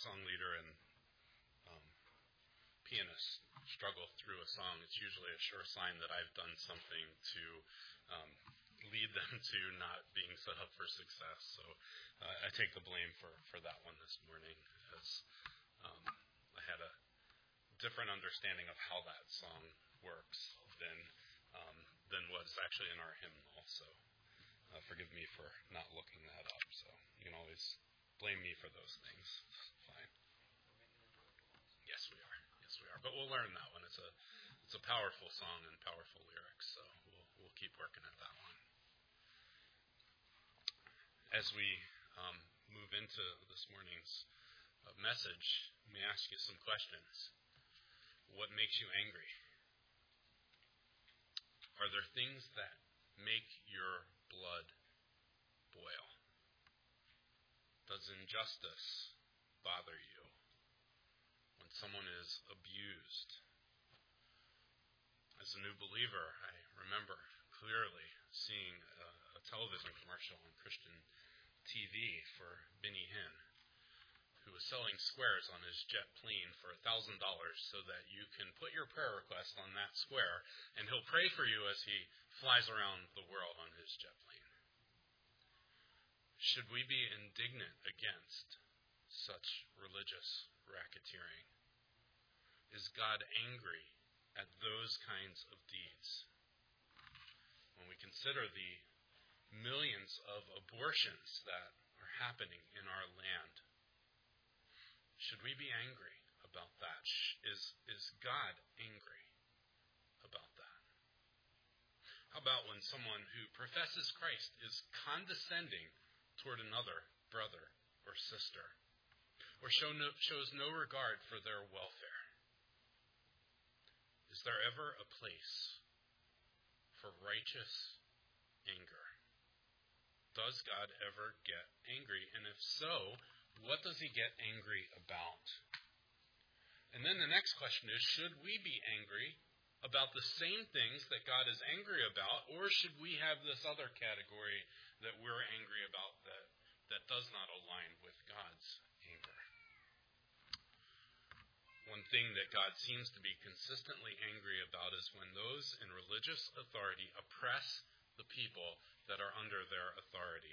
song leader and pianist struggle through a song, it's usually a sure sign that I've done something to lead them to not being set up for success. So I take the blame for that one this morning, as I had a different understanding of how that song works than what's actually in our hymnal. So forgive me for not looking that up. So you can always blame me for those things. Fine. Yes, we are. But we'll learn that one. It's a powerful song and powerful lyrics. So we'll keep working at that one. As we move into this morning's message, let me ask you some questions. What makes you angry? Are there things that make your blood boil? Does injustice bother you? When someone is abused? As a new believer, I remember clearly seeing a television commercial on Christian TV for Benny Hinn, who was selling squares on his jet plane for $1,000 so that you can put your prayer request on that square, and he'll pray for you as he flies around the world on his jet plane. Should we be indignant against such religious racketeering? Is God angry at those kinds of deeds? When we consider the millions of abortions that are happening in our land, should we be angry about that? Is God angry about that? How about when someone who professes Christ is condescending toward another brother or sister, or shows no regard for their welfare? Is there ever a place for righteous anger? Does God ever get angry? And if so, what does he get angry about? And then the next question is, should we be angry about the same things that God is angry about, or should we have this other category that we're angry about that does not align with God's anger? One thing that God seems to be consistently angry about is when those in religious authority oppress the people that are under their authority.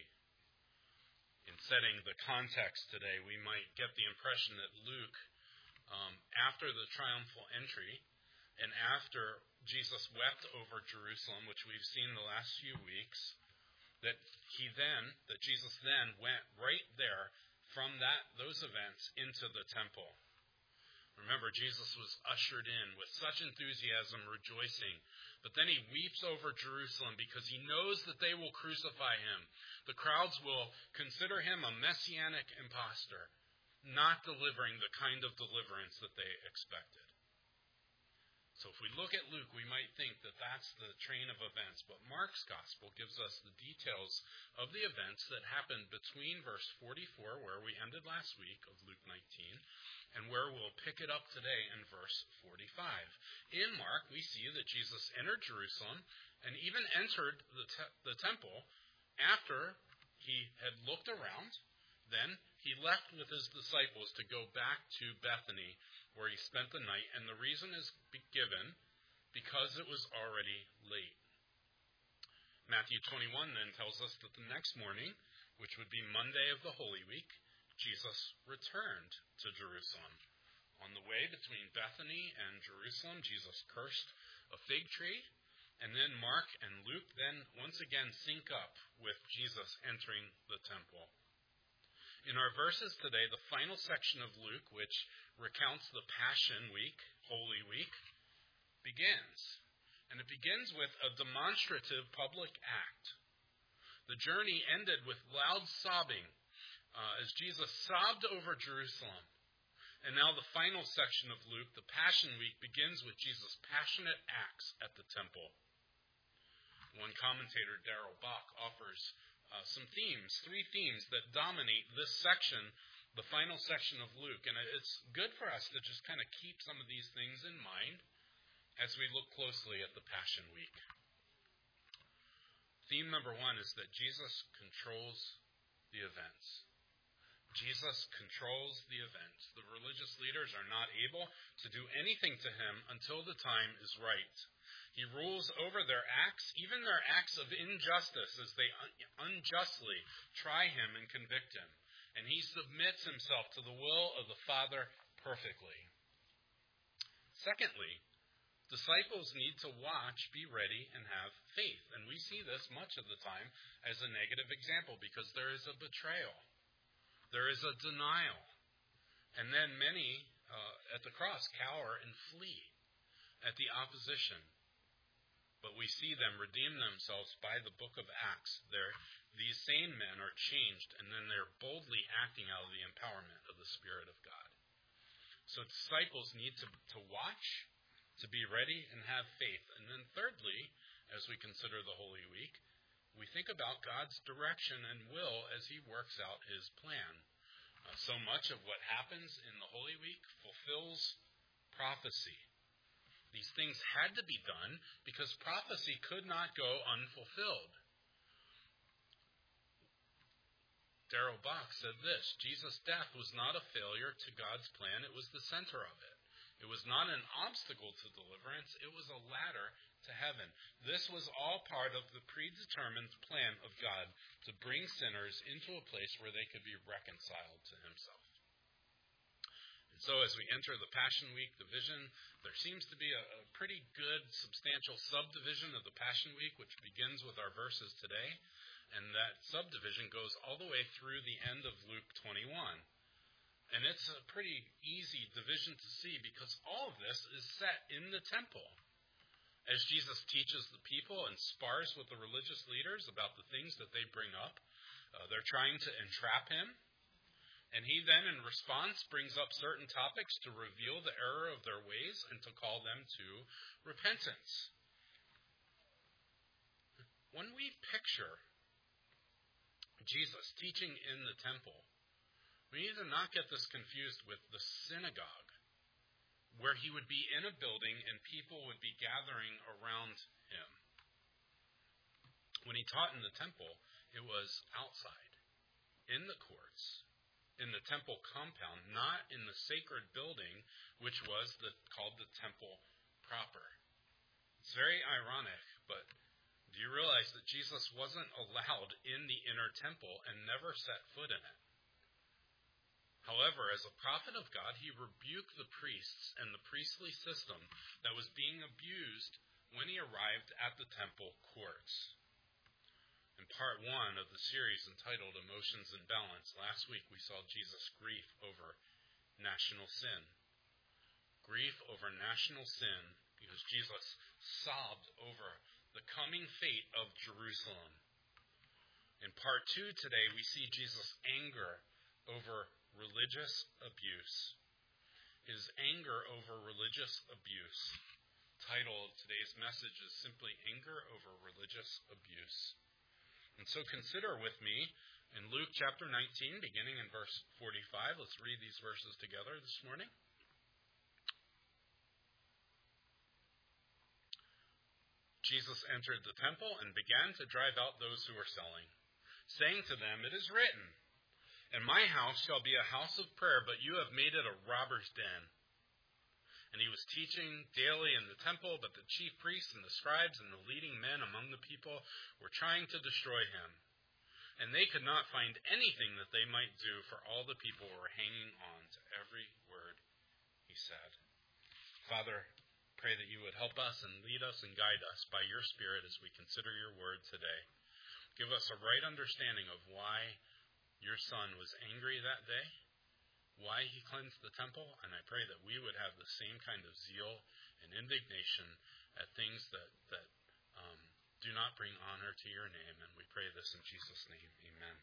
In setting the context today, we might get the impression that Luke, after the triumphal entry, and after Jesus wept over Jerusalem, which we've seen the last few weeks, that Jesus then went right there from those events into the temple. Remember, Jesus was ushered in with such enthusiasm, rejoicing. But then he weeps over Jerusalem because he knows that they will crucify him. The crowds will consider him a messianic impostor, not delivering the kind of deliverance that they expected. So if we look at Luke, we might think that that's the train of events. But Mark's gospel gives us the details of the events that happened between verse 44, where we ended last week of Luke 19, and where we'll pick it up today in verse 45. In Mark, we see that Jesus entered Jerusalem and even entered the temple after he had looked around. Then he left with his disciples to go back to Bethany, where he spent the night, and the reason is given because it was already late. Matthew 21 then tells us that the next morning, which would be Monday of the Holy Week, Jesus returned to Jerusalem. On the way between Bethany and Jerusalem, Jesus cursed a fig tree, and then Mark and Luke then once again sync up with Jesus entering the temple. In our verses today, the final section of Luke, which recounts the Passion Week, Holy Week, begins. And it begins with a demonstrative public act. The journey ended with loud sobbing as Jesus sobbed over Jerusalem. And now the final section of Luke, the Passion Week, begins with Jesus' passionate acts at the temple. One commentator, Darrell Bock, offers three themes that dominate this section, the final section of Luke. And it's good for us to just kind of keep some of these things in mind as we look closely at the Passion Week. Theme number one is that Jesus controls the events. Jesus controls the event. The religious leaders are not able to do anything to him until the time is right. He rules over their acts, even their acts of injustice, as they unjustly try him and convict him. And he submits himself to the will of the Father perfectly. Secondly, disciples need to watch, be ready, and have faith. And we see this much of the time as a negative example because there is a betrayal. There is a denial. And then many at the cross cower and flee at the opposition. But we see them redeem themselves by the book of Acts. These same men are changed, and then they're boldly acting out of the empowerment of the Spirit of God. So disciples need to watch, to be ready, and have faith. And then thirdly, as we consider the Holy Week, we think about God's direction and will as he works out his plan. So much of what happens in the Holy Week fulfills prophecy. These things had to be done because prophecy could not go unfulfilled. Darrell Bock said this: Jesus' death was not a failure to God's plan, it was the center of it. It was not an obstacle to deliverance, it was a ladder to heaven. This was all part of the predetermined plan of God to bring sinners into a place where they could be reconciled to himself. And so as we enter the Passion Week division, there seems to be a pretty good, substantial subdivision of the Passion Week, which begins with our verses today. And that subdivision goes all the way through the end of Luke 21. And it's a pretty easy division to see because all of this is set in the temple. As Jesus teaches the people and spars with the religious leaders about the things that they bring up, they're trying to entrap him. And he then, in response, brings up certain topics to reveal the error of their ways and to call them to repentance. When we picture Jesus teaching in the temple, we need to not get this confused with the synagogue, where he would be in a building and people would be gathering around him. When he taught in the temple, it was outside, in the courts, in the temple compound, not in the sacred building, which was called the temple proper. It's very ironic, but do you realize that Jesus wasn't allowed in the inner temple and never set foot in it? However, as a prophet of God, he rebuked the priests and the priestly system that was being abused when he arrived at the temple courts. In part 1 of the series entitled Emotions in Balance, last week we saw Jesus' grief over national sin. Grief over national sin because Jesus sobbed over the coming fate of Jerusalem. In part 2 today, we see Jesus' anger over religious abuse. His anger over religious abuse. Title of today's message is simply Anger over Religious Abuse. And so consider with me in Luke chapter 19, beginning in verse 45. Let's read these verses together this morning. Jesus entered the temple and began to drive out those who were selling, saying to them, "It is written, 'And my house shall be a house of prayer, but you have made it a robber's den.'" And he was teaching daily in the temple, but the chief priests and the scribes and the leading men among the people were trying to destroy him. And they could not find anything that they might do, for all the people were hanging on to every word he said. Father, pray that you would help us and lead us and guide us by your Spirit as we consider your word today. Give us a right understanding of why your Son was angry that day, why he cleansed the temple, and I pray that we would have the same kind of zeal and indignation at things that do not bring honor to your name, and we pray this in Jesus' name. Amen.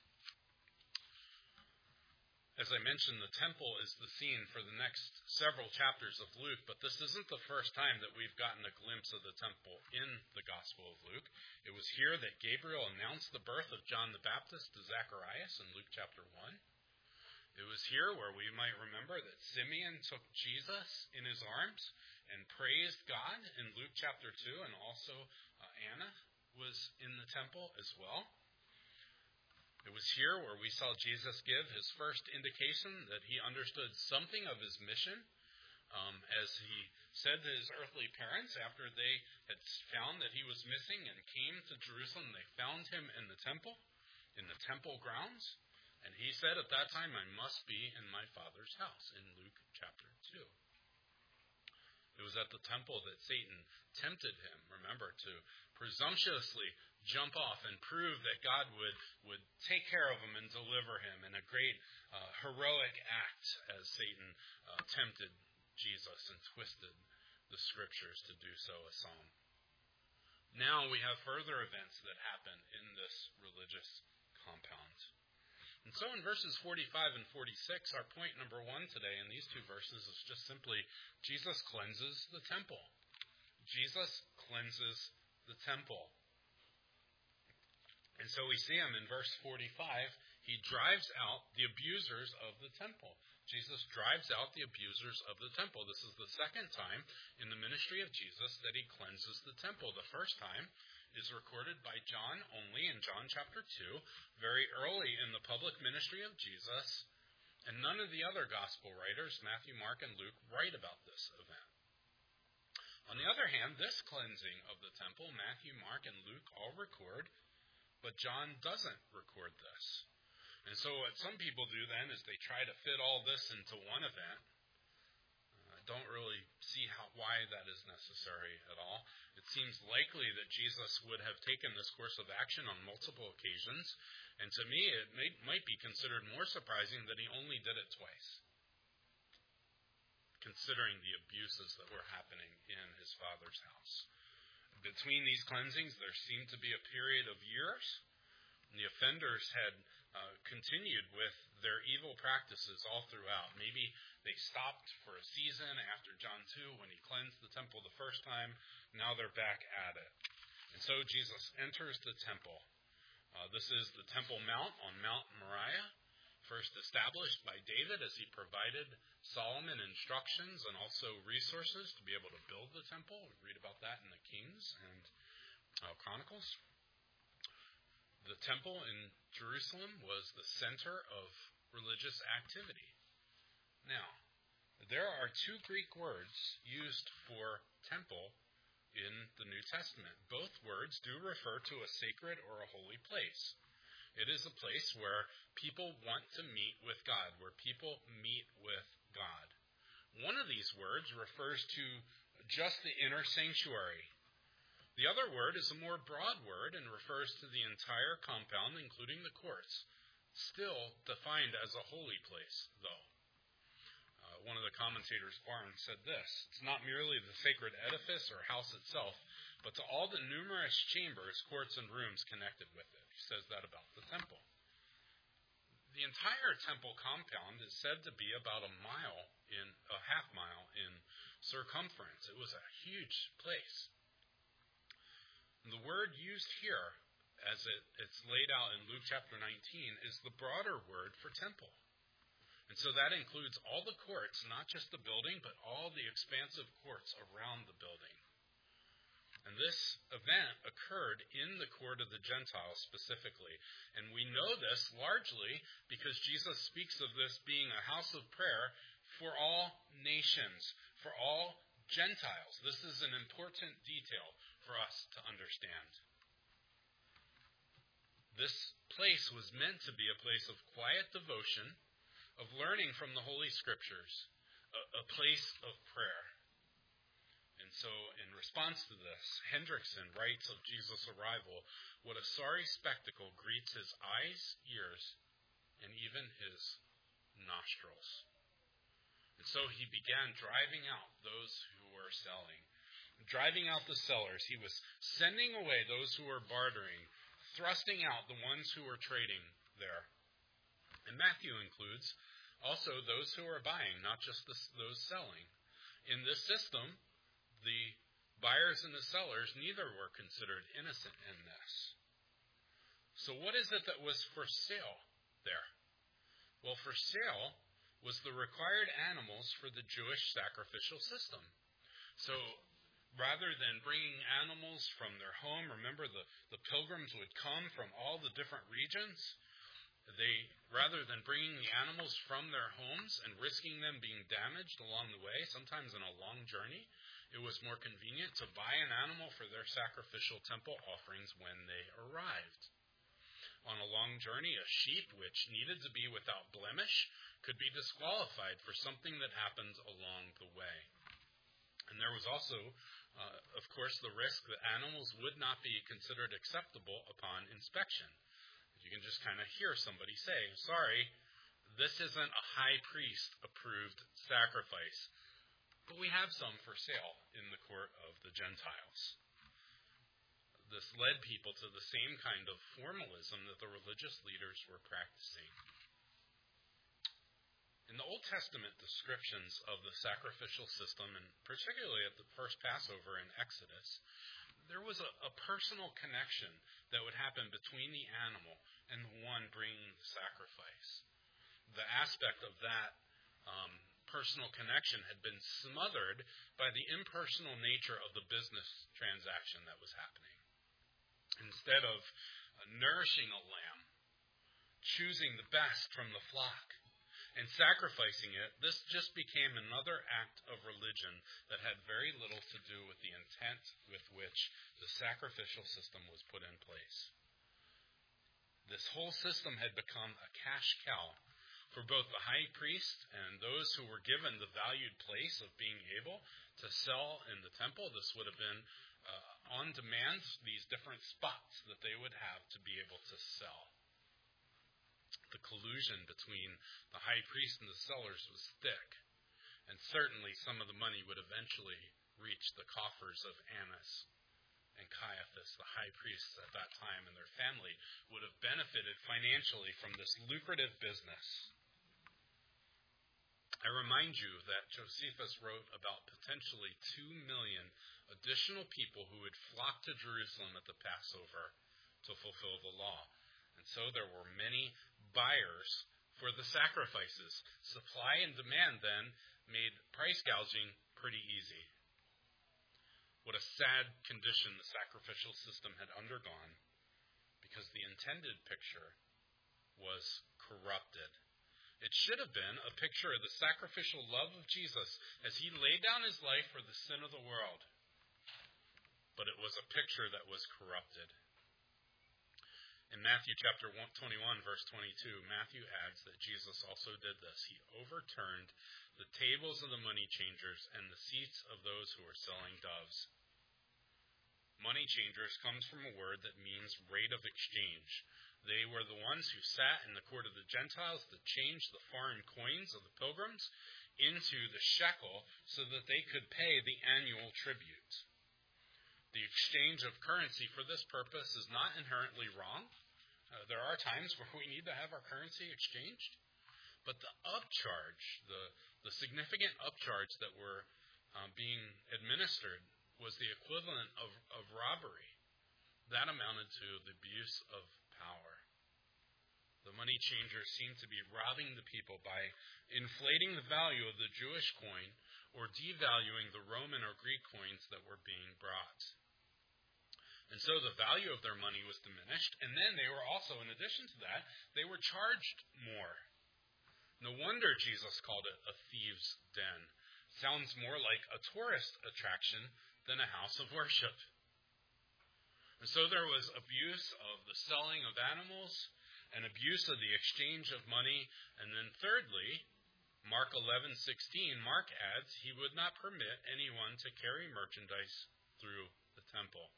As I mentioned, the temple is the scene for the next several chapters of Luke, but this isn't the first time that we've gotten a glimpse of the temple in the Gospel of Luke. It was here that Gabriel announced the birth of John the Baptist to Zacharias in Luke chapter 1. It was here where we might remember that Simeon took Jesus in his arms and praised God in Luke chapter 2, and also Anna was in the temple as well. It was here where we saw Jesus give his first indication that he understood something of his mission, as he said to his earthly parents after they had found that he was missing and came to Jerusalem. They found him in the temple grounds, and he said at that time, "I must be in my Father's house," in Luke chapter 2. It was at the temple that Satan tempted him, remember, to presumptuously jump off and prove that God would take care of him and deliver him in a great heroic act, as Satan tempted Jesus and twisted the scriptures to do so as some. Now we have further events that happen in this religious compound. And so in verses 45 and 46, our point number 1 today in these 2 verses is just simply Jesus cleanses the temple. Jesus cleanses the temple. And so we see him in verse 45. He drives out the abusers of the temple. Jesus drives out the abusers of the temple. This is the second time in the ministry of Jesus that he cleanses the temple. The first time is recorded by John only in John chapter 2, very early in the public ministry of Jesus. And none of the other gospel writers, Matthew, Mark, and Luke, write about this event. On the other hand, this cleansing of the temple, Matthew, Mark, and Luke all record, but John doesn't record this. And so what some people do then is they try to fit all this into one event. I don't really see why that is necessary at all. It seems likely that Jesus would have taken this course of action on multiple occasions, and to me it might be considered more surprising that he only did it twice, considering the abuses that were happening in his Father's house. Between these cleansings, there seemed to be a period of years. The offenders had continued with their evil practices all throughout. Maybe they stopped for a season after John 2 when he cleansed the temple the first time. Now they're back at it. And so Jesus enters the temple. This is the Temple Mount on Mount Moriah, first established by David as he provided Solomon instructions and also resources to be able to build the temple. We read about that in the Kings and Chronicles. The temple in Jerusalem was the center of religious activity. Now, there are 2 Greek words used for temple in the New Testament. Both words do refer to a sacred or a holy place. It is a place where people want to meet with God, where people meet with God. One of these words refers to just the inner sanctuary. The other word is a more broad word and refers to the entire compound, including the courts, still defined as a holy place, though. One of the commentators, Barnes, said this: "It's not merely the sacred edifice or house itself, but to all the numerous chambers, courts, and rooms connected with it." He says that about the temple. The entire temple compound is said to be about a half mile in circumference. It was a huge place. The word used here, as it's laid out in Luke chapter 19, is the broader word for temple. And so that includes all the courts, not just the building, but all the expansive courts around the building. And this event occurred in the court of the Gentiles specifically. And we know this largely because Jesus speaks of this being a house of prayer for all nations, for all Gentiles. This is an important detail for us to understand. This place was meant to be a place of quiet devotion, of learning from the Holy Scriptures, a place of prayer. And so, in response to this, Hendrickson writes of Jesus' arrival, "What a sorry spectacle greets his eyes, ears, and even his nostrils." And so he began driving out those who were selling, driving out the sellers. He was sending away those who were bartering, thrusting out the ones who were trading there. And Matthew includes also those who are buying, not just those selling. In this system, the buyers and the sellers, neither were considered innocent in this. So what is it that was for sale there? Well, for sale was the required animals for the Jewish sacrificial system. So rather than bringing animals from their home, remember the pilgrims would come from all the different regions. Rather than bringing the animals from their homes and risking them being damaged along the way, sometimes in a long journey, it was more convenient to buy an animal for their sacrificial temple offerings when they arrived. On a long journey, a sheep which needed to be without blemish could be disqualified for something that happened along the way. And there was also, of course, the risk that animals would not be considered acceptable upon inspection. You can just kind of hear somebody say, sorry, this isn't a high priest approved sacrifice, but we have some for sale in the court of the Gentiles. This led people to the same kind of formalism that the religious leaders were practicing. In the Old Testament descriptions of the sacrificial system, and particularly at the first Passover in Exodus, there was a personal connection that would happen between the animal and the one bringing the sacrifice. The aspect of that personal connection had been smothered by the impersonal nature of the business transaction that was happening. Instead of nourishing a lamb, choosing the best from the flock, and sacrificing it, this just became another act of religion that had very little to do with the intent with which the sacrificial system was put in place. This whole system had become a cash cow for both the high priest and those who were given the valued place of being able to sell in the temple. This would have been on demand, these different spots that they would have to be able to sell. The collusion between the high priest and the sellers was thick, and certainly some of the money would eventually reach the coffers of Annas and Caiaphas, the high priests at that time, and their family would have benefited financially from this lucrative business. I remind you that Josephus wrote about potentially 2 million additional people who would flock to Jerusalem at the Passover to fulfill the law. And so there were many buyers for the sacrifices. Supply and demand then made price gouging pretty easy. What a sad condition the sacrificial system had undergone, because the intended picture was corrupted. It should have been a picture of the sacrificial love of Jesus as he laid down his life for the sin of the world. But it was a picture that was corrupted. In Matthew chapter 21, verse 22, Matthew adds that Jesus also did this. He overturned the tables of the money changers and the seats of those who were selling doves. Money changers comes from a word that means rate of exchange. They were the ones who sat in the court of the Gentiles to change the foreign coins of the pilgrims into the shekel so that they could pay the annual tribute. The exchange of currency for this purpose is not inherently wrong. There are times where we need to have our currency exchanged. But the upcharge, the significant upcharge that were being administered was the equivalent of robbery. That amounted to the abuse of power. The money changers seemed to be robbing the people by inflating the value of the Jewish coin or devaluing the Roman or Greek coins that were being brought. And so the value of their money was diminished, and then they were also, in addition to that, they were charged more. No wonder Jesus called it a thieves' den. Sounds more like a tourist attraction than a house of worship. And so there was abuse of the selling of animals, and abuse of the exchange of money, and then thirdly, Mark 11:16, Mark adds he would not permit anyone to carry merchandise through the temple.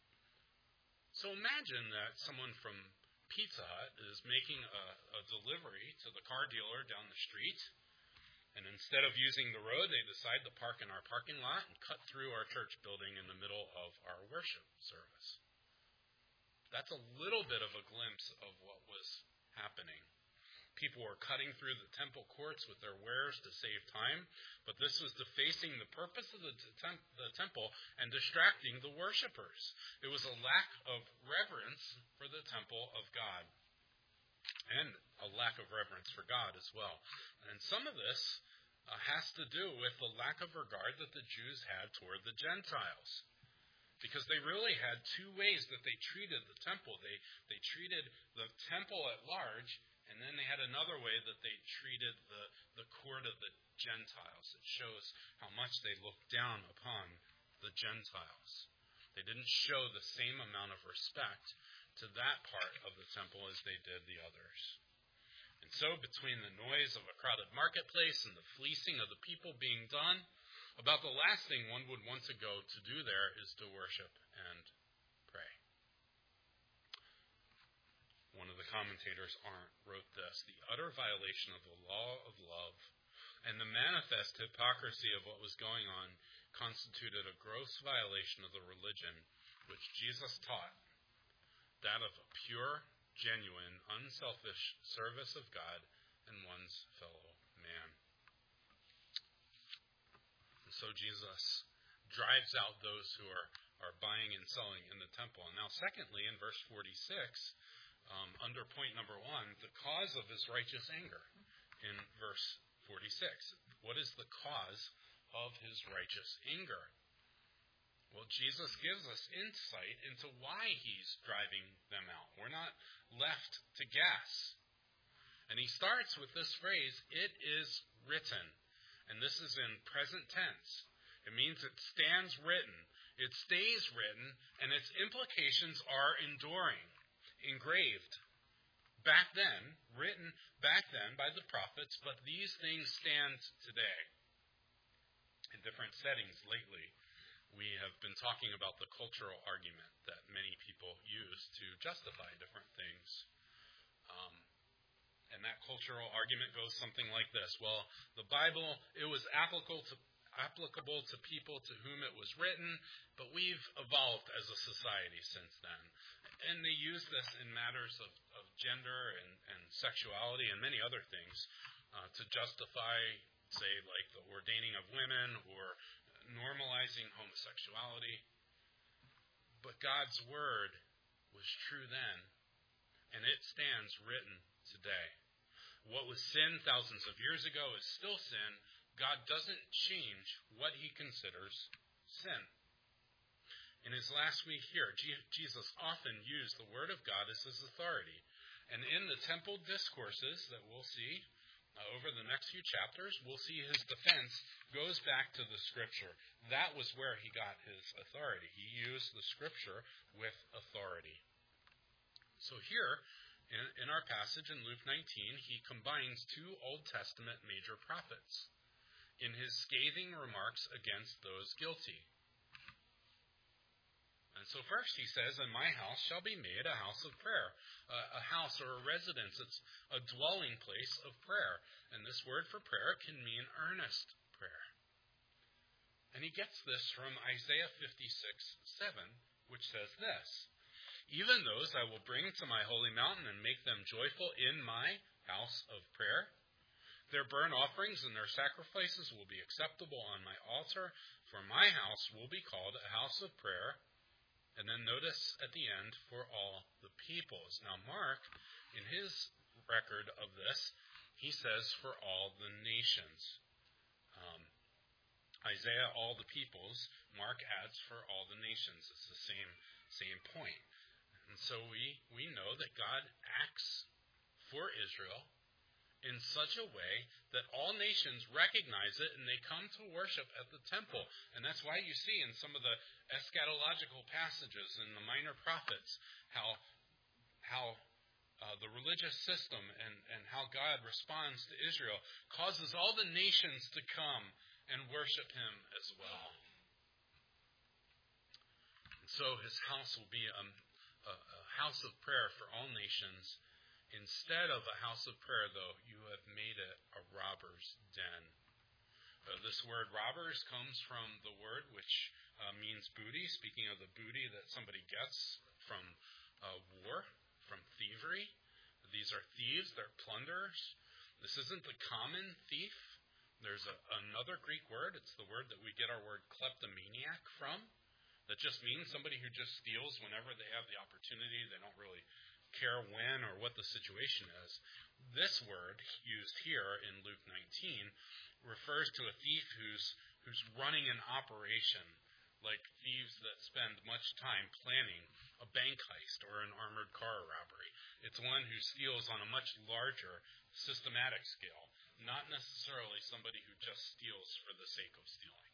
So imagine that someone from Pizza Hut is making a delivery to the car dealer down the street, and instead of using the road, they decide to park in our parking lot and cut through our church building in the middle of our worship service. That's a little bit of a glimpse of what was happening. People were cutting through the temple courts with their wares to save time, but this was defacing the purpose of the temple and distracting the worshipers. It was a lack of reverence for the temple of God, and a lack of reverence for God as well. And some of this has to do with the lack of regard that the Jews had toward the Gentiles. Because they really had two ways that they treated the temple. They treated the temple at large, and then they had another way that they treated the court of the Gentiles. It shows how much they looked down upon the Gentiles. They didn't show the same amount of respect to that part of the temple as they did the others. And so, between the noise of a crowded marketplace and the fleecing of the people being done, about the last thing one would want to go to do there is to worship and pray. One of the commentators, Arndt, wrote this: the utter violation of the law of love and the manifest hypocrisy of what was going on constituted a gross violation of the religion which Jesus taught, that of a pure, genuine, unselfish service of God and one's fellow man. And so Jesus drives out those who are buying and selling in the temple. And now secondly, in verse 46, under point number 1, the cause of his righteous anger in verse 46. What is the cause of his righteous anger? Well, Jesus gives us insight into why he's driving them out. We're not left to guess. And he starts with this phrase, "It is written." And this is in present tense. It means it stands written. It stays written, and its implications are enduring, engraved. Back then, written back then by the prophets, but these things stand today. In different settings lately, we have been talking about the cultural argument that many people use to justify different things. And that cultural argument goes something like this. Well, the Bible, it was applicable to people to whom it was written, but we've evolved as a society since then. And they use this in matters of gender and sexuality and many other things to justify, say, like the ordaining of women or normalizing homosexuality. But God's word was true then, and it stands written today. What was sin thousands of years ago is still sin. God doesn't change what he considers sin. In his last week here, Jesus often used the word of God as his authority. And in the temple discourses that we'll see over the next few chapters, we'll see his defense goes back to the Scripture. That was where he got his authority. He used the Scripture with authority. So here, in our passage in Luke 19, he combines two Old Testament major prophets in his scathing remarks against those guilty. And so first he says, "And my house shall be made a house of prayer," a house or a residence. It's a dwelling place of prayer. And this word for prayer can mean earnest prayer. And he gets this from Isaiah 56:7, which says this: "Even those I will bring to my holy mountain and make them joyful in my house of prayer. Their burnt offerings and their sacrifices will be acceptable on my altar, for my house will be called a house of prayer." And then notice at the end, "for all the peoples." Now Mark, in his record of this, he says, "for all the nations." Isaiah, "all the peoples." Mark adds, "for all the nations." It's the same point. And so we know that God acts for Israel in such a way that all nations recognize it and they come to worship at the temple. And that's why you see in some of the eschatological passages in the minor prophets how the religious system and how God responds to Israel causes all the nations to come and worship him as well. And so his house will be a house of prayer for all nations. Instead of a house of prayer, though, you have made it a robber's den. This word robbers comes from the word which means booty, speaking of the booty that somebody gets from war, from thievery. These are thieves, they're plunderers. This isn't the common thief. There's another Greek word, it's the word that we get our word kleptomaniac from, that just means somebody who just steals whenever they have the opportunity. They don't really care when or what the situation is. This word, used here in Luke 19, refers to a thief who's running an operation like thieves that spend much time planning a bank heist or an armored car robbery. It's one who steals on a much larger, systematic scale, not necessarily somebody who just steals for the sake of stealing.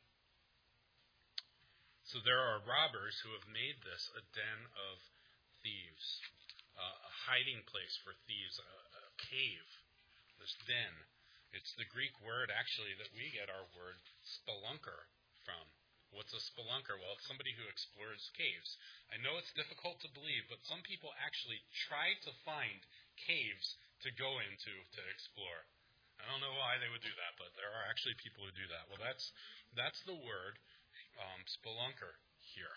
So there are robbers who have made this a den of thieves, a hiding place for thieves, a cave, this den. It's the Greek word, actually, that we get our word spelunker from. What's a spelunker? Well, it's somebody who explores caves. I know it's difficult to believe, but some people actually try to find caves to go into to explore. I don't know why they would do that, but there are actually people who do that. Well, that's the word spelunker here.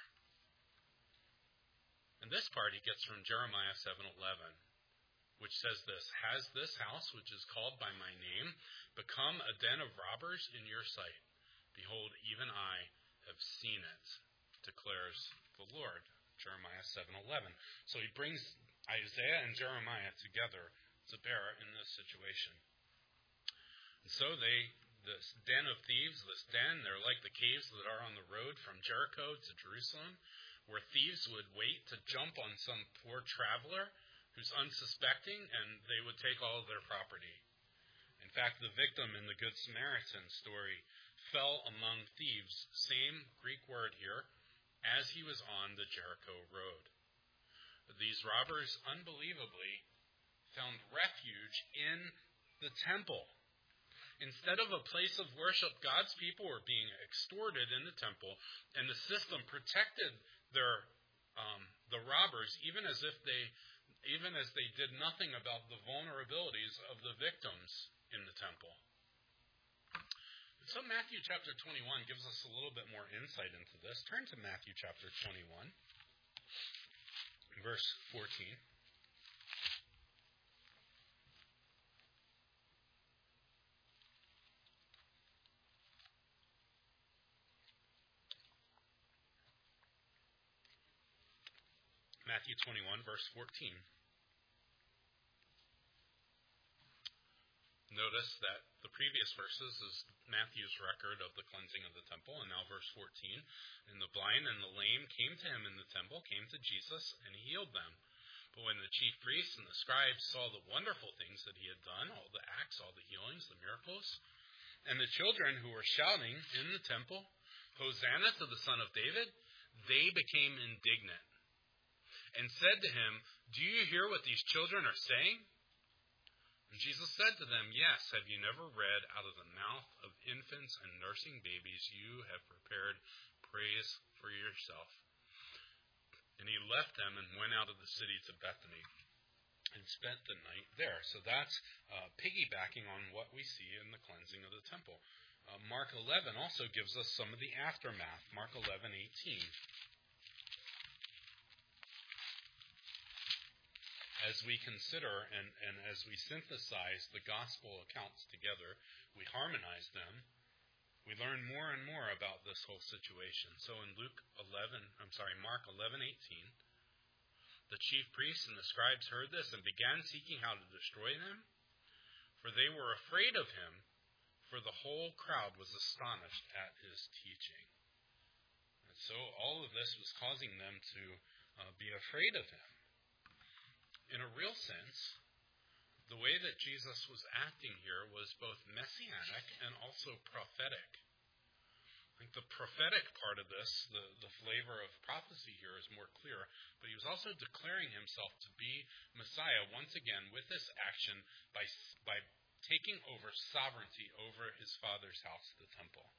And this part he gets from Jeremiah 7:11, which says this: "Has this house, which is called by my name, become a den of robbers in your sight? Behold, even I have seen it, declares the Lord." Jeremiah 7:11. So he brings Isaiah and Jeremiah together to bear in this situation. And so this den of thieves, they're like the caves that are on the road from Jericho to Jerusalem, where thieves would wait to jump on some poor traveler who's unsuspecting, and they would take all of their property. In fact, the victim in the Good Samaritan story fell among thieves, same Greek word here, as he was on the Jericho road. These robbers, unbelievably, found refuge in the temple. Instead of a place of worship, God's people were being extorted in the temple, and the system protected the robbers, even as they did nothing about the vulnerabilities of the victims in the temple. So Matthew chapter 21 gives us a little bit more insight into this. Turn to Matthew chapter 21, verse 14. Matthew 21, verse 14. Notice that the previous verses is Matthew's record of the cleansing of the temple, and now verse 14. "And the blind and the lame came to him in the temple, came to Jesus, and he healed them. But when the chief priests and the scribes saw the wonderful things that he had done, all the acts, all the healings, the miracles, and the children who were shouting in the temple, 'Hosanna to the Son of David,' they became indignant and said to him, 'Do you hear what these children are saying?' And Jesus said to them, 'Yes, have you never read, out of the mouth of infants and nursing babies you have prepared praise for yourself?' And he left them and went out of the city to Bethany and spent the night there." So that's piggybacking on what we see in the cleansing of the temple. Mark 11 also gives us some of the aftermath. Mark 11:18. As we consider and as we synthesize the gospel accounts together, we harmonize them, we learn more and more about this whole situation. So in Mark 11:18, "The chief priests and the scribes heard this and began seeking how to destroy them, for they were afraid of him, for the whole crowd was astonished at his teaching." And so all of this was causing them to be afraid of him. In a real sense, the way that Jesus was acting here was both messianic and also prophetic. I think the prophetic part of this, the flavor of prophecy here, is more clear, but he was also declaring himself to be Messiah once again with this action by taking over sovereignty over his Father's house, the temple.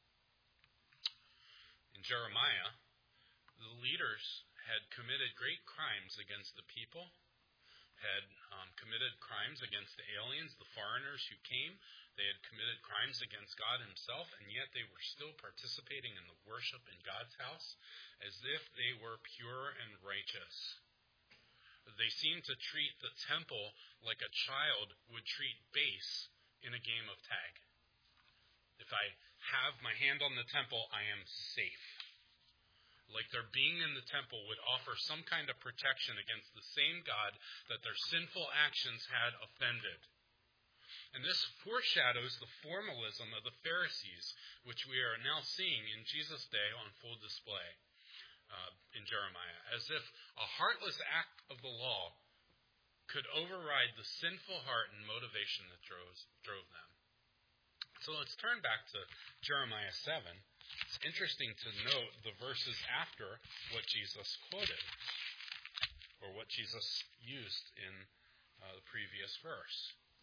In Jeremiah, the leaders had committed great crimes against the people, had committed crimes against the aliens, the foreigners who came. They had committed crimes against God himself, and yet they were still participating in the worship in God's house as if they were pure and righteous. They seemed to treat the temple like a child would treat base in a game of tag. If I have my hand on the temple, I am safe. Like their being in the temple would offer some kind of protection against the same God that their sinful actions had offended. And this foreshadows the formalism of the Pharisees, which we are now seeing in Jesus' day on full display in Jeremiah, as if a heartless act of the law could override the sinful heart and motivation that drove them. So let's turn back to Jeremiah 7. It's interesting to note the verses after what Jesus quoted, or what Jesus used in the previous verse.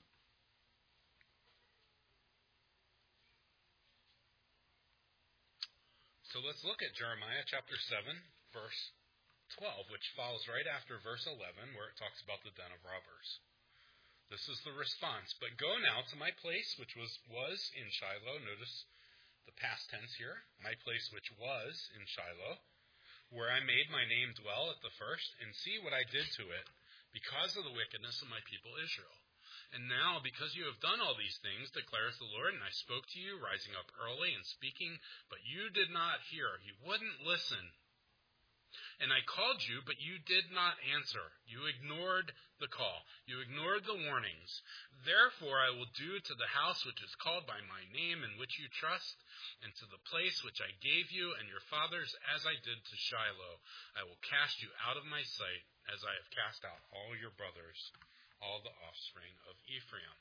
So let's look at Jeremiah chapter 7, verse 12, which follows right after verse 11, where it talks about the den of robbers. This is the response. But go now to my place, which was in Shiloh. Notice the past tense here. My place which was in Shiloh, where I made my name dwell at the first, and see what I did to it, because of the wickedness of my people Israel. And now, because you have done all these things, declares the Lord, and I spoke to you, rising up early and speaking, but you did not hear. You wouldn't listen. And I called you, but you did not answer. You ignored the call. You ignored the warnings. Therefore, I will do to the house which is called by my name, in which you trust, and to the place which I gave you and your fathers, as I did to Shiloh. I will cast you out of my sight, as I have cast out all your brothers, all the offspring of Ephraim.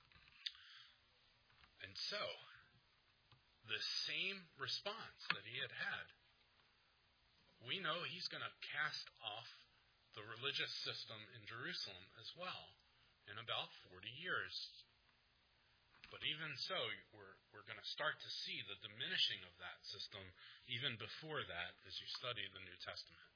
And so, the same response that he had, we know he's going to cast off the religious system in Jerusalem as well in about 40 years. But even so, we're going to start to see the diminishing of that system even before that as you study the New Testament.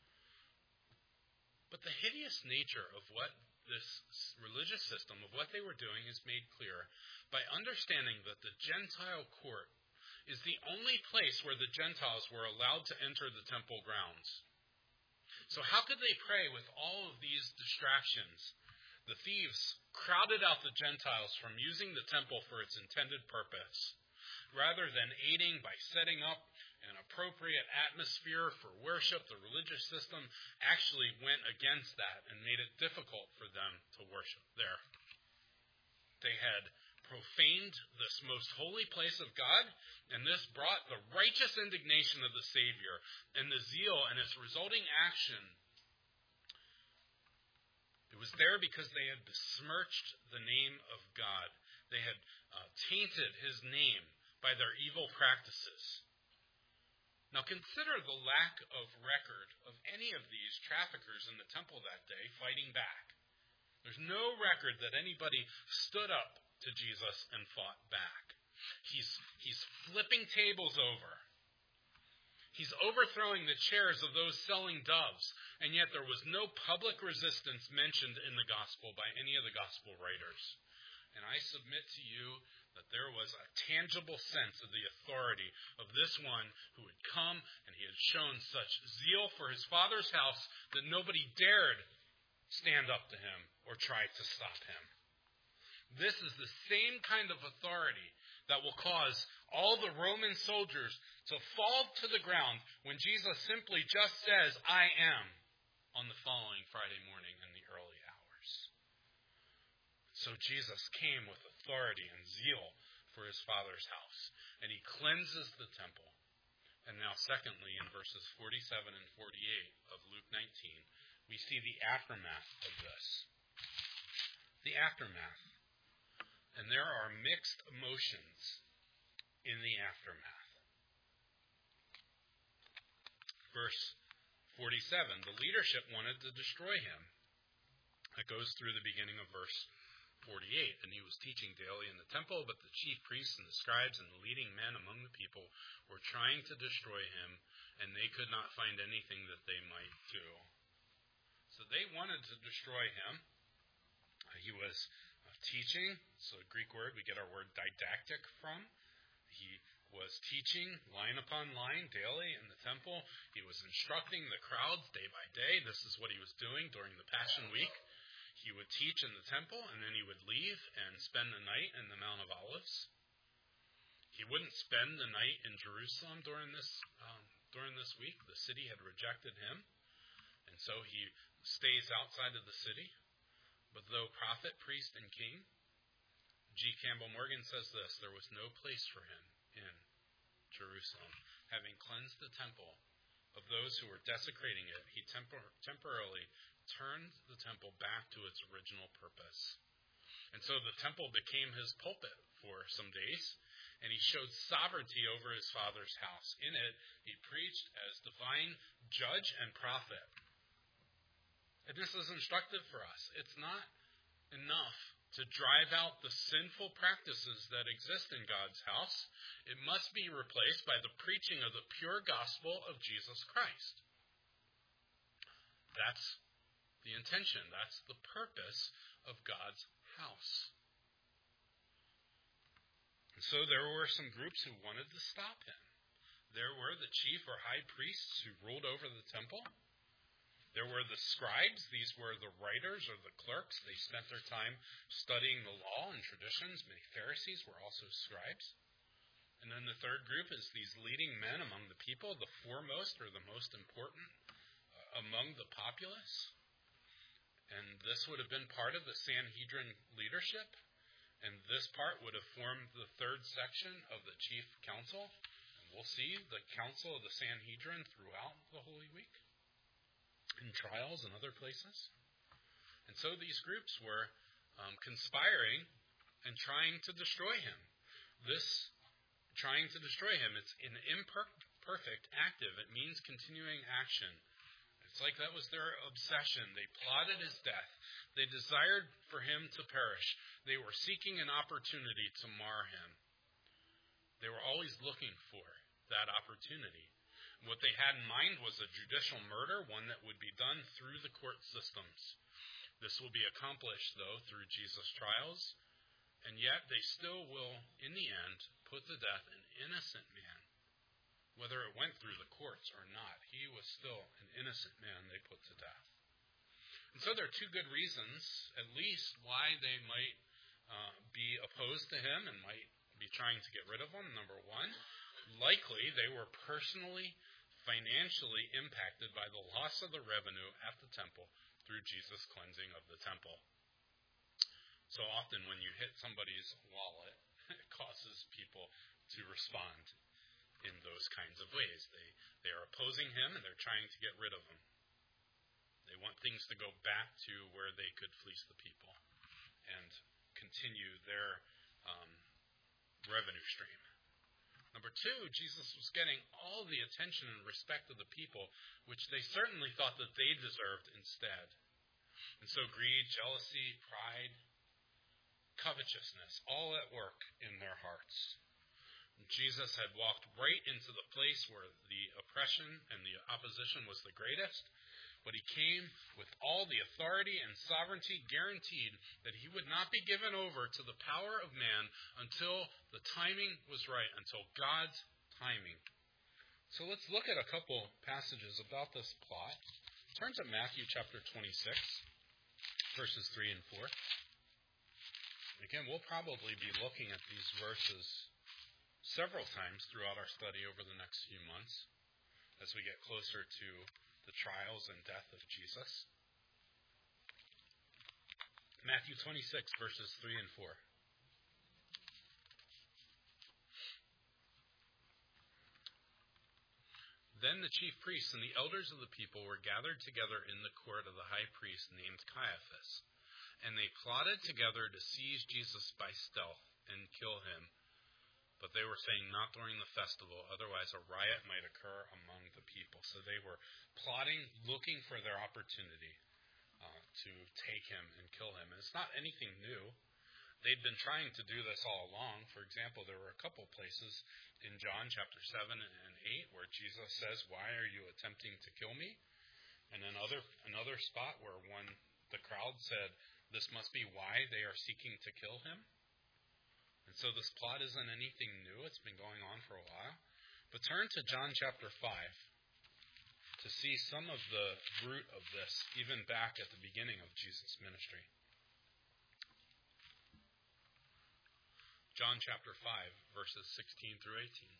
But the hideous nature of what this religious system, of what they were doing, is made clear by understanding that the Gentile court is the only place where the Gentiles were allowed to enter the temple grounds. So how could they pray with all of these distractions? The thieves crowded out the Gentiles from using the temple for its intended purpose. Rather than aiding by setting up an appropriate atmosphere for worship, the religious system actually went against that and made it difficult for them to worship there. They had profaned this most holy place of God, and this brought the righteous indignation of the Savior, and the zeal and its resulting action. It was there because they had besmirched the name of God. They had tainted his name by their evil practices. Now consider the lack of record of any of these traffickers in the temple that day fighting back. There's no record that anybody stood up to Jesus and fought back. He's flipping tables over. He's overthrowing the chairs of those selling doves, and yet there was no public resistance mentioned in the gospel by any of the gospel writers. And I submit to you that there was a tangible sense of the authority of this one who had come, and he had shown such zeal for his Father's house that nobody dared stand up to him or try to stop him. This is the same kind of authority that will cause all the Roman soldiers to fall to the ground when Jesus simply just says, I am, on the following Friday morning in the early hours. So Jesus came with authority and zeal for his Father's house, and he cleanses the temple. And now secondly, in verses 47 and 48 of Luke 19, we see the aftermath of this. The aftermath. And there are mixed emotions in the aftermath. Verse 47, the leadership wanted to destroy him. That goes through the beginning of verse 48. And he was teaching daily in the temple, but the chief priests and the scribes and the leading men among the people were trying to destroy him, and they could not find anything that they might do. So they wanted to destroy him. He was teaching, so the Greek word we get our word didactic from. He was teaching line upon line daily in the temple. He was instructing the crowds day by day. This is what he was doing during the Passion Week. He would teach in the temple, and then he would leave and spend the night in the Mount of Olives. He wouldn't spend the night in Jerusalem during this week. The city had rejected him, and so he stays outside of the city. But though prophet, priest, and king, G. Campbell Morgan says this: there was no place for him in Jerusalem. Having cleansed the temple of those who were desecrating it, he temporarily turned the temple back to its original purpose. And so the temple became his pulpit for some days, and he showed sovereignty over his Father's house. In it, he preached as divine judge and prophet. And this is instructive for us. It's not enough to drive out the sinful practices that exist in God's house. It must be replaced by the preaching of the pure gospel of Jesus Christ. That's the intention. That's the purpose of God's house. And so there were some groups who wanted to stop him. There were the chief or high priests who ruled over the temple. There were the scribes. These were the writers or the clerks. They spent their time studying the law and traditions. Many Pharisees were also scribes. And then the third group is these leading men among the people, the foremost or the most important among the populace. And this would have been part of the Sanhedrin leadership. And this part would have formed the third section of the chief council. And we'll see the council of the Sanhedrin throughout the Holy Week, in trials and other places. And so these groups were conspiring and trying to destroy him. This trying to destroy him, it's an imperfect active. It means continuing action. It's like that was their obsession. They plotted his death. They desired for him to perish. They were seeking an opportunity to mar him. They were always looking for that opportunity. What they had in mind was a judicial murder, one that would be done through the court systems. This will be accomplished, though, through Jesus' trials, and yet they still will, in the end, put to death an innocent man. Whether it went through the courts or not, he was still an innocent man they put to death. And so there are two good reasons, at least, why they might be opposed to him and might be trying to get rid of him. Number one, likely they were personally, financially impacted by the loss of the revenue at the temple through Jesus' cleansing of the temple. So often when you hit somebody's wallet, it causes people to respond in those kinds of ways. They are opposing him and they're trying to get rid of him. They want things to go back to where they could fleece the people and continue their revenue stream. Number two, Jesus was getting all the attention and respect of the people, which they certainly thought that they deserved instead. And so greed, jealousy, pride, covetousness, all at work in their hearts. Jesus had walked right into the place where the oppression and the opposition was the greatest, but he came with all the authority and sovereignty guaranteed that he would not be given over to the power of man until the timing was right, until God's timing. So let's look at a couple passages about this plot. Turn to Matthew chapter 26, verses 3 and 4. Again, we'll probably be looking at these verses several times throughout our study over the next few months as we get closer to the trials and death of Jesus. Matthew 26, verses 3 and 4. Then the chief priests and the elders of the people were gathered together in the court of the high priest named Caiaphas, and they plotted together to seize Jesus by stealth and kill him. But they were saying, not during the festival, otherwise a riot might occur among the people. So they were plotting, looking for their opportunity to take him and kill him. And it's not anything new. They'd been trying to do this all along. For example, there were a couple places in John chapter 7 and 8 where Jesus says, "Why are you attempting to kill me?" And then another spot where when the crowd said, "This must be why they are seeking to kill him." And so this plot isn't anything new. It's been going on for a while. But turn to John chapter 5 to see some of the root of this, even back at the beginning of Jesus' ministry. John chapter 5, verses 16 through 18.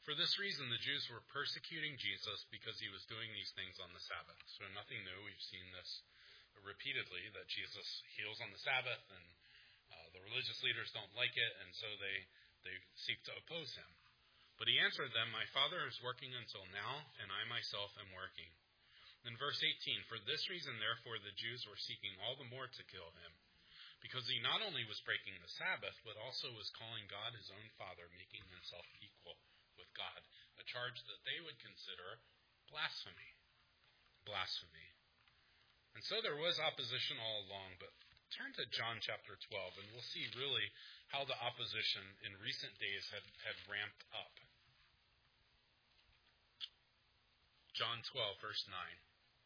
For this reason, the Jews were persecuting Jesus because he was doing these things on the Sabbath. So nothing new. We've seen this repeatedly, that Jesus heals on the Sabbath, and the religious leaders don't like it, and so they seek to oppose him. But he answered them, "My Father is working until now, and I myself am working." In verse 18, "For this reason, therefore, the Jews were seeking all the more to kill him, because he not only was breaking the Sabbath, but also was calling God his own Father, making himself equal with God," a charge that they would consider blasphemy. Blasphemy. And so there was opposition all along, but turn to John chapter 12, and we'll see really how the opposition in recent days had ramped up. John 12, verse 9.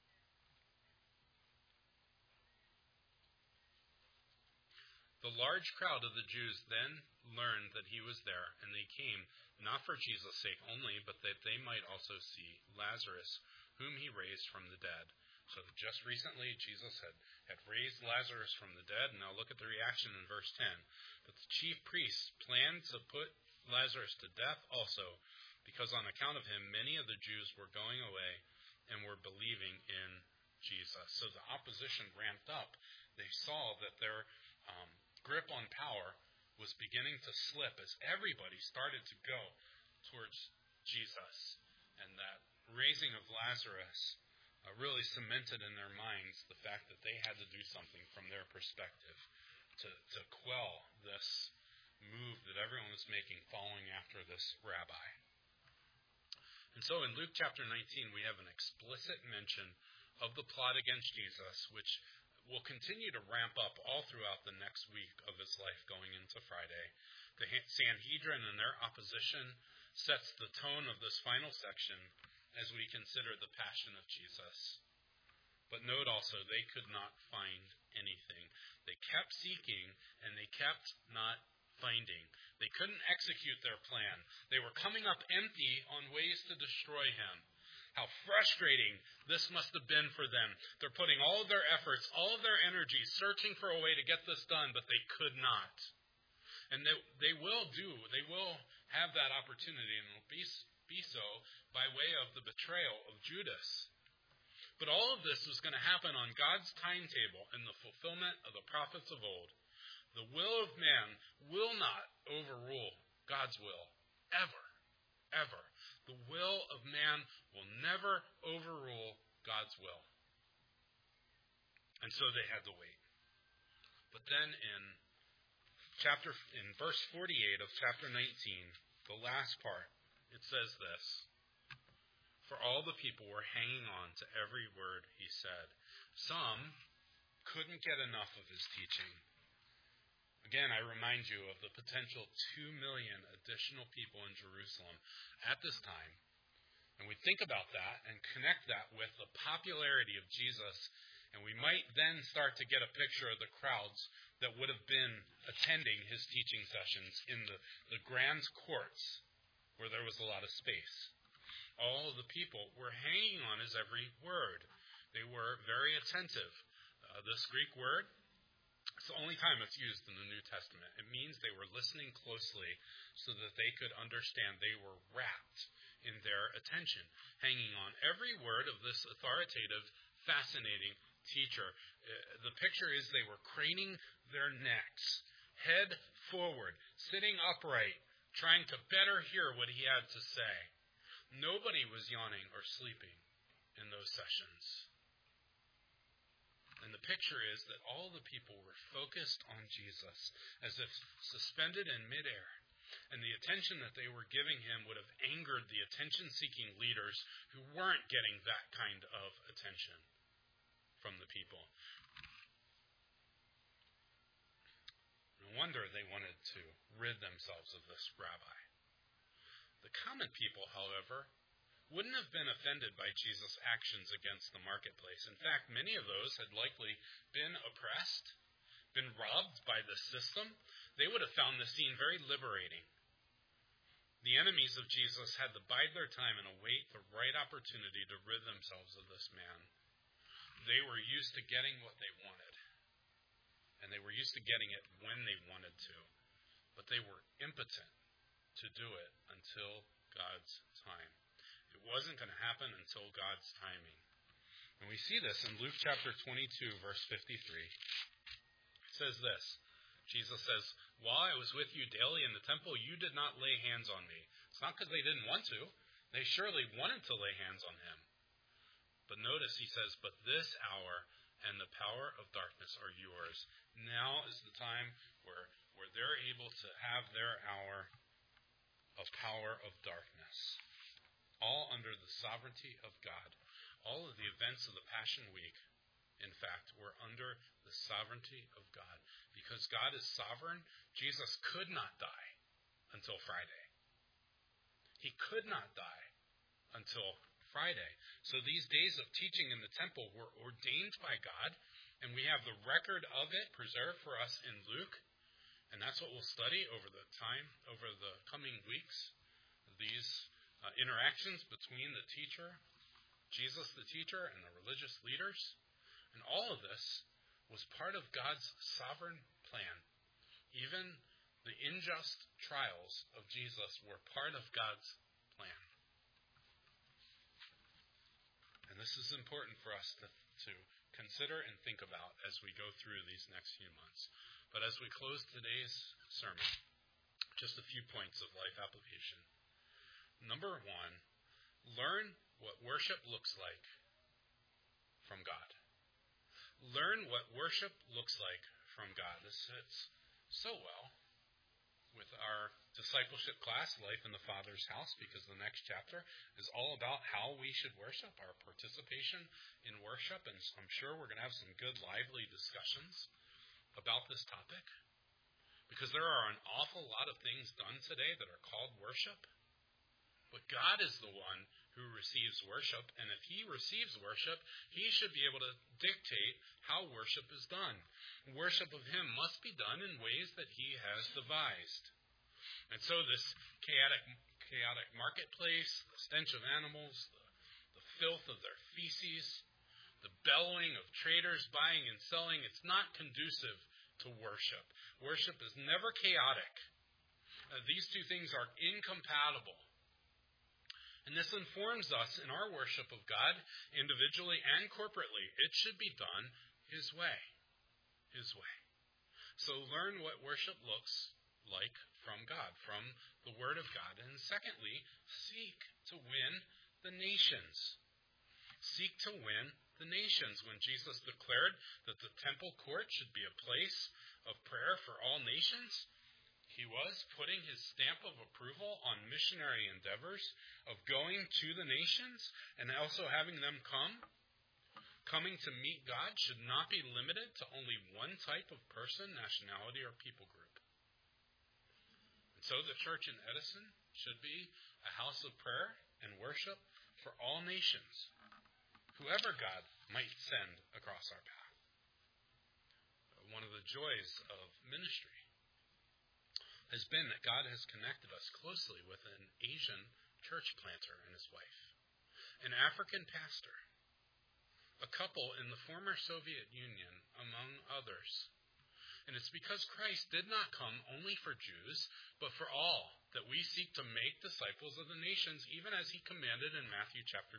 The large crowd of the Jews then learned that he was there, and they came, not for Jesus' sake only, but that they might also see Lazarus, whom he raised from the dead. So just recently, Jesus had raised Lazarus from the dead, and now look at the reaction in verse 10. But the chief priests planned to put Lazarus to death also, because on account of him, many of the Jews were going away and were believing in Jesus. So the opposition ramped up. They saw that their grip on power was beginning to slip as everybody started to go towards Jesus. And that raising of Lazarus really cemented in their minds the fact that they had to do something from their perspective to quell this move that everyone was making following after this rabbi. And so in Luke chapter 19, we have an explicit mention of the plot against Jesus, which will continue to ramp up all throughout the next week of his life going into Friday. The Sanhedrin and their opposition sets the tone of this final section as we consider the passion of Jesus. But note also, they could not find anything. They kept seeking, and they kept not finding. They couldn't execute their plan. They were coming up empty on ways to destroy him. How frustrating this must have been for them. They're putting all of their efforts, all of their energy, searching for a way to get this done, but they could not. And they will have that opportunity, and it will be so by way of the betrayal of Judas. But all of this was going to happen on God's timetable in the fulfillment of the prophets of old. The will of man will not overrule God's will, ever, ever. The will of man will never overrule God's will. And so they had to wait. But then in verse 48 of chapter 19, the last part, it says this: "For all the people were hanging on to every word he said." Some couldn't get enough of his teaching. Again, I remind you of the potential 2 million additional people in Jerusalem at this time. And we think about that and connect that with the popularity of Jesus, and we might then start to get a picture of the crowds that would have been attending his teaching sessions in the grand courts where there was a lot of space. All of the people were hanging on his every word. They were very attentive. This Greek word, it's the only time it's used in the New Testament. It means they were listening closely so that they could understand. They were rapt in their attention, hanging on every word of this authoritative, fascinating teacher. The picture is they were craning their necks, head forward, sitting upright, trying to better hear what he had to say. Nobody was yawning or sleeping in those sessions. And the picture is that all the people were focused on Jesus, as if suspended in midair. And the attention that they were giving him would have angered the attention-seeking leaders who weren't getting that kind of attention from the people. No wonder they wanted to rid themselves of this rabbi. The common people, however, wouldn't have been offended by Jesus' actions against the marketplace. In fact, many of those had likely been oppressed, been robbed by the system. They would have found the scene very liberating. The enemies of Jesus had to bide their time and await the right opportunity to rid themselves of this man. They were used to getting what they wanted, and they were used to getting it when they wanted to, but they were impotent to do it until God's time. It wasn't going to happen until God's timing. And we see this in Luke chapter 22, verse 53. It says this. Jesus says, "While I was with you daily in the temple, you did not lay hands on me." It's not because they didn't want to. They surely wanted to lay hands on him. But notice he says, "But this hour and the power of darkness are yours." Now is the time where they're able to have their hour of power of darkness. All under the sovereignty of God. All of the events of the Passion Week, in fact, were under the sovereignty of God. Because God is sovereign, Jesus could not die until Friday. He could not die until Friday. So these days of teaching in the temple were ordained by God, and we have the record of it preserved for us in Luke, and that's what we'll study over the coming weeks, these interactions between the teacher, Jesus the teacher, and the religious leaders. And all of this was part of God's sovereign plan. Even the unjust trials of Jesus were part of God's plan. And this is important for us to consider and think about as we go through these next few months. But as we close today's sermon, just a few points of life application. Number one, learn what worship looks like from God. Learn what worship looks like from God. This fits so well with our discipleship class, Life in the Father's House, because the next chapter is all about how we should worship, our participation in worship, and I'm sure we're going to have some good, lively discussions about this topic, because there are an awful lot of things done today that are called worship, but God is the one who receives worship, and if he receives worship, he should be able to dictate how worship is done. Worship of him must be done in ways that he has devised. And so this chaotic marketplace, the stench of animals, the filth of their feces, the bellowing of traders buying and selling, it's not conducive to worship. Worship is never chaotic. These two things are incompatible. And this informs us in our worship of God, individually and corporately. It should be done his way. His way. So learn what worship looks like from God, from the Word of God. And secondly, seek to win the nations. Seek to win the nations. When Jesus declared that the temple court should be a place of prayer for all nations, he was putting his stamp of approval on missionary endeavors of going to the nations and also having them come. Coming to meet God should not be limited to only one type of person, nationality, or people group. And so the church in Edison should be a house of prayer and worship for all nations, whoever God might send across our path. One of the joys of ministry has been that God has connected us closely with an Asian church planter and his wife, an African pastor, a couple in the former Soviet Union, among others. And it's because Christ did not come only for Jews, but for all, that we seek to make disciples of the nations, even as he commanded in Matthew chapter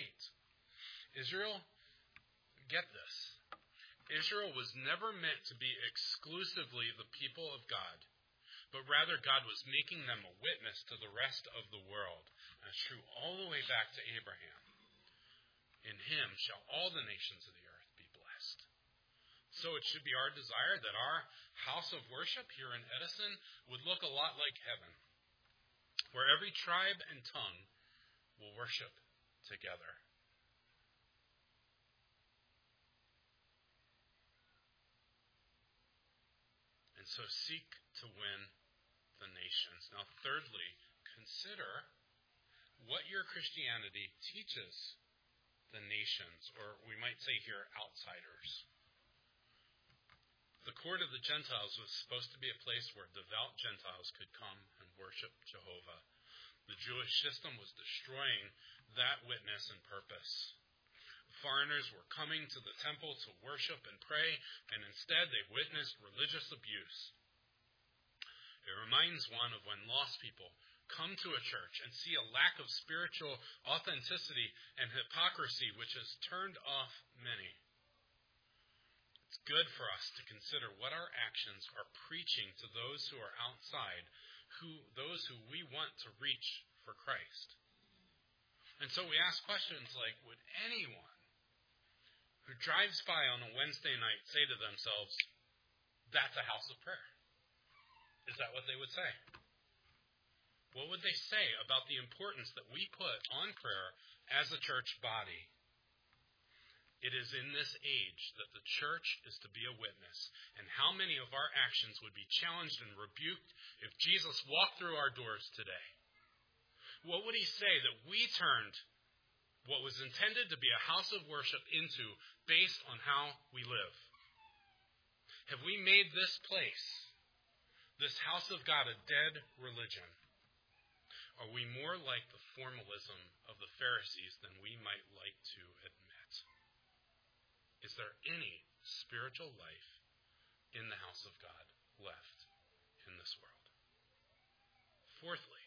28. Israel, get this, Israel was never meant to be exclusively the people of God, but rather God was making them a witness to the rest of the world. That's true all the way back to Abraham. In him shall all the nations of the earth be blessed. So it should be our desire that our house of worship here in Edison would look a lot like heaven, where every tribe and tongue will worship together. And so seek to win the nations. Now, thirdly, consider what your Christianity teaches the nations, or we might say here, outsiders. The court of the Gentiles was supposed to be a place where devout Gentiles could come and worship Jehovah. The Jewish system was destroying that witness and purpose. Foreigners were coming to the temple to worship and pray, and instead they witnessed religious abuse. It reminds one of when lost people come to a church and see a lack of spiritual authenticity and hypocrisy which has turned off many. It's good for us to consider what our actions are preaching to those who are outside, those who we want to reach for Christ. And so we ask questions like, would anyone who drives by on a Wednesday night say to themselves, that's a house of prayer? Is that what they would say? What would they say about the importance that we put on prayer as a church body? It is in this age that the church is to be a witness. And how many of our actions would be challenged and rebuked if Jesus walked through our doors today? What would he say that we turned what was intended to be a house of worship into based on how we live? Have we made this place, this house of God, a dead religion? Are we more like the formalism of the Pharisees than we might like to admit? Is there any spiritual life in the house of God left in this world? Fourthly,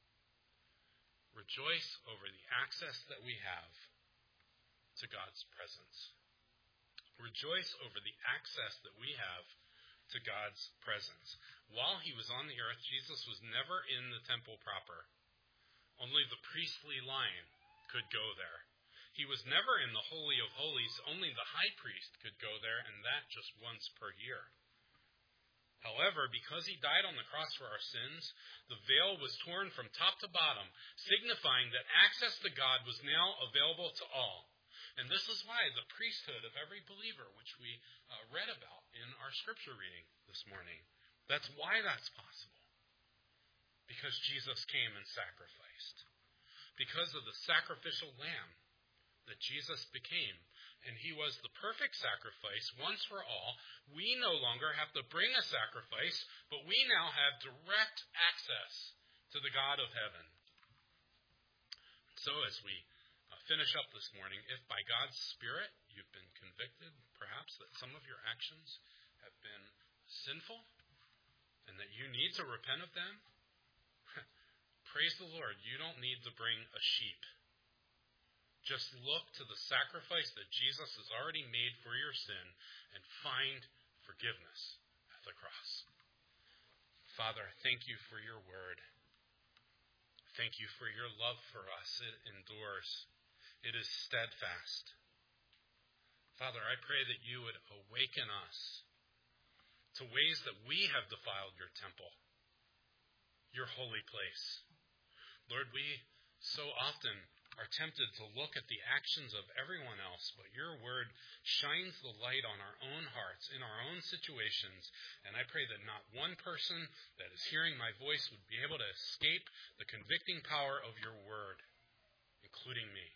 rejoice over the access that we have to God's presence. Rejoice over the access that we have to God's presence. While he was on the earth, Jesus was never in the temple proper. Only the priestly line could go there. He was never in the Holy of Holies. Only the high priest could go there, and that just once per year. However, because he died on the cross for our sins, the veil was torn from top to bottom, signifying that access to God was now available to all. And this is why the priesthood of every believer, which we read about in our scripture reading this morning, that's why that's possible. Because Jesus came and sacrificed. Because of the sacrificial lamb that Jesus became, and he was the perfect sacrifice once for all, we no longer have to bring a sacrifice, but we now have direct access to the God of heaven. So as we finish up this morning, if by God's Spirit you've been convicted, perhaps, that some of your actions have been sinful and that you need to repent of them, praise the Lord, you don't need to bring a sheep. Just look to the sacrifice that Jesus has already made for your sin and find forgiveness at the cross. Father, thank you for your word. Thank you for your love for us. It endures. It is steadfast. Father, I pray that you would awaken us to ways that we have defiled your temple, your holy place. Lord, we so often are tempted to look at the actions of everyone else, but your word shines the light on our own hearts, in our own situations, and I pray that not one person that is hearing my voice would be able to escape the convicting power of your word, including me.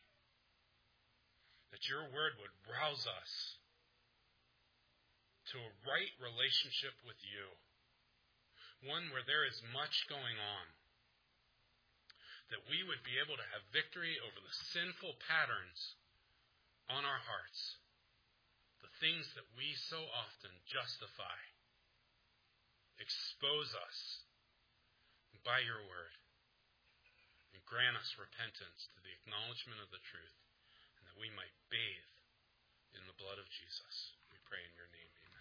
That your word would rouse us to a right relationship with you, one where there is much going on. That we would be able to have victory over the sinful patterns on our hearts, the things that we so often justify. Expose us by your word and grant us repentance to the acknowledgement of the truth, and that we might bathe in the blood of Jesus. We pray in your name. Amen.